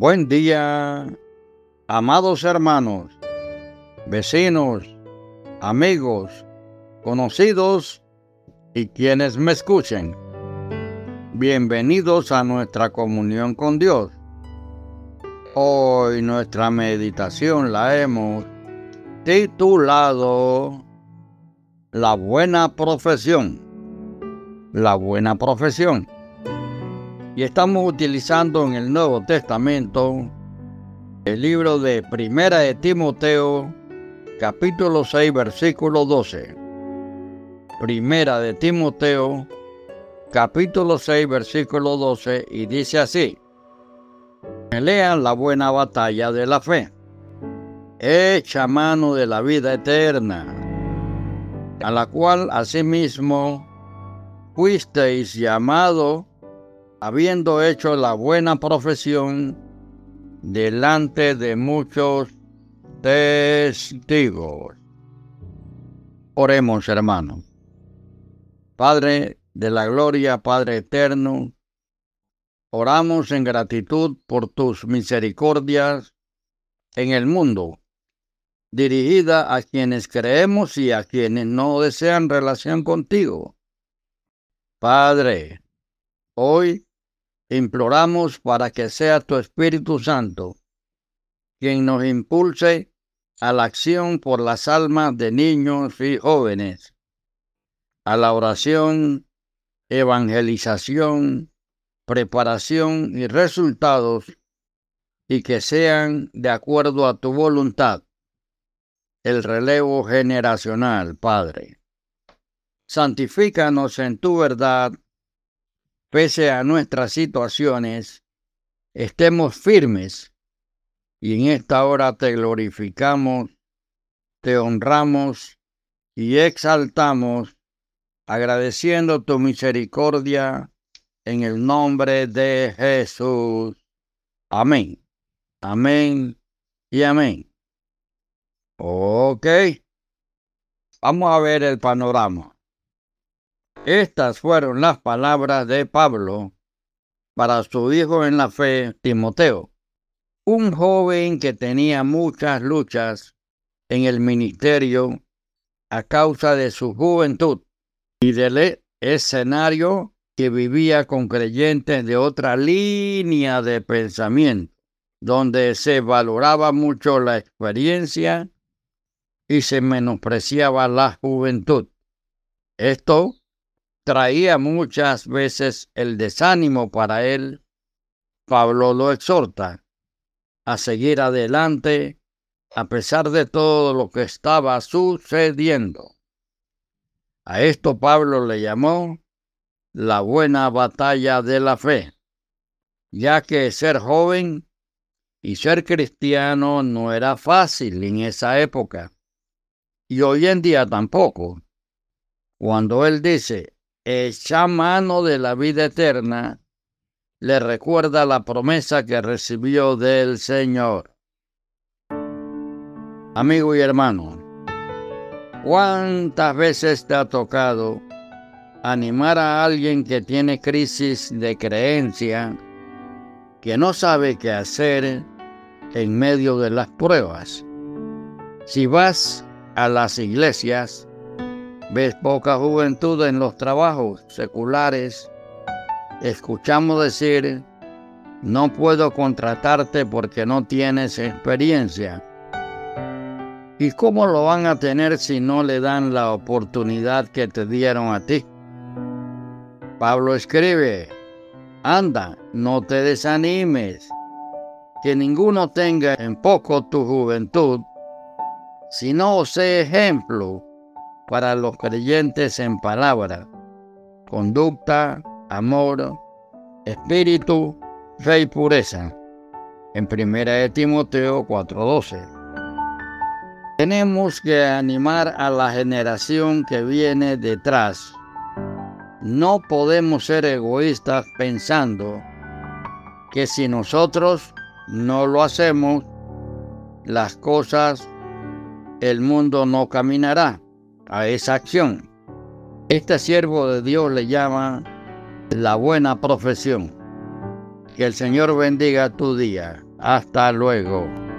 Buen día, amados hermanos, vecinos, amigos, conocidos y quienes me escuchen. Bienvenidos a nuestra comunión con Dios. Hoy nuestra meditación la hemos titulado La buena profesión. La buena profesión. Y estamos utilizando en el Nuevo Testamento el libro de Primera de Timoteo, capítulo 6, versículo 12. Primera de Timoteo, capítulo 6, versículo 12, y dice así: Lean la buena batalla de la fe, hecha mano de la vida eterna, a la cual asimismo fuisteis llamados, habiendo hecho la buena profesión delante de muchos testigos. Oremos, hermanos. Padre de la gloria, Padre eterno, oramos en gratitud por tus misericordias en el mundo, dirigida a quienes creemos y a quienes no desean relación contigo. Padre, hoy imploramos para que sea tu Espíritu Santo quien nos impulse a la acción por las almas de niños y jóvenes, a la oración, evangelización, preparación y resultados, y que sean de acuerdo a tu voluntad, el relevo generacional, Padre. Santifícanos en tu verdad. Pese a nuestras situaciones, estemos firmes y en esta hora te glorificamos, te honramos y exaltamos, agradeciendo tu misericordia en el nombre de Jesús. Amén, amén y amén. Ok, vamos a ver el panorama. Estas fueron las palabras de Pablo para su hijo en la fe, Timoteo, un joven que tenía muchas luchas en el ministerio a causa de su juventud y del escenario que vivía con creyentes de otra línea de pensamiento, donde se valoraba mucho la experiencia y se menospreciaba la juventud. Esto traía muchas veces el desánimo para él. Pablo lo exhorta a seguir adelante a pesar de todo lo que estaba sucediendo. A esto Pablo le llamó la buena batalla de la fe, ya que ser joven y ser cristiano no era fácil en esa época, y hoy en día tampoco. Cuando él dice echa mano de la vida eterna, le recuerda la promesa que recibió del Señor. Amigo y hermano, ¿cuántas veces te ha tocado animar a alguien que tiene crisis de creencia, que no sabe qué hacer en medio de las pruebas? Si vas a las iglesias, ves poca juventud en los trabajos seculares. Escuchamos decir: no puedo contratarte porque no tienes experiencia. ¿Y cómo lo van a tener si no le dan la oportunidad que te dieron a ti? Pablo escribe: anda, no te desanimes, que ninguno tenga en poco tu juventud, sino sé ejemplo para los creyentes en palabra, conducta, amor, espíritu, fe y pureza. En Primera de Timoteo 4:12. Tenemos que animar a la generación que viene detrás. No podemos ser egoístas pensando que si nosotros no lo hacemos, las cosas, el mundo no caminará a esa acción. Este siervo de Dios le llama la buena profesión. Que el Señor bendiga tu día. Hasta luego.